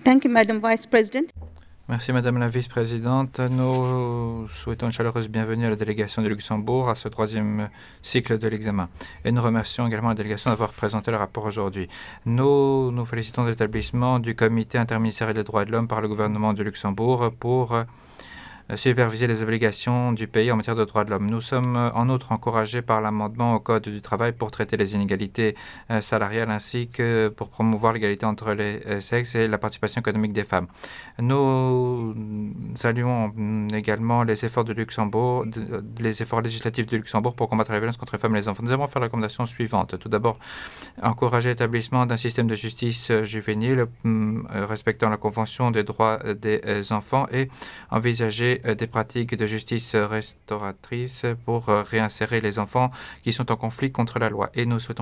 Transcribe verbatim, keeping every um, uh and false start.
Thank you, Madam Vice President. Merci Madame la Vice-Présidente. Nous souhaitons une chaleureuse bienvenue à la délégation du Luxembourg à ce troisième cycle de l'examen. Et nous remercions également la délégation d'avoir présenté le rapport aujourd'hui. Nous nous félicitons de l'établissement du Comité interministériel des droits de l'homme par le gouvernement du Luxembourg pour euh, superviser les obligations du pays en matière de droits de l'homme. Nous sommes euh, en outre encouragés par l'amendement au Code du travail pour traiter les inégalités euh, salariales ainsi que pour promouvoir l'égalité entre les euh, sexes et la participation économique des femmes. Nous saluons mm, également les efforts de Luxembourg, de- les efforts législatifs du Luxembourg pour combattre la violence contre les femmes et les enfants. Nous avons fait la recommandation suivante. Tout d'abord, encourager l'établissement d'un système de justice euh, juvénile mm, euh, respectant la Convention des droits euh, des euh, enfants et envisager euh, des pratiques de justice euh, restauratrice pour euh, réinsérer les enfants qui sont en conflit contre la loi. Et nous souhaitons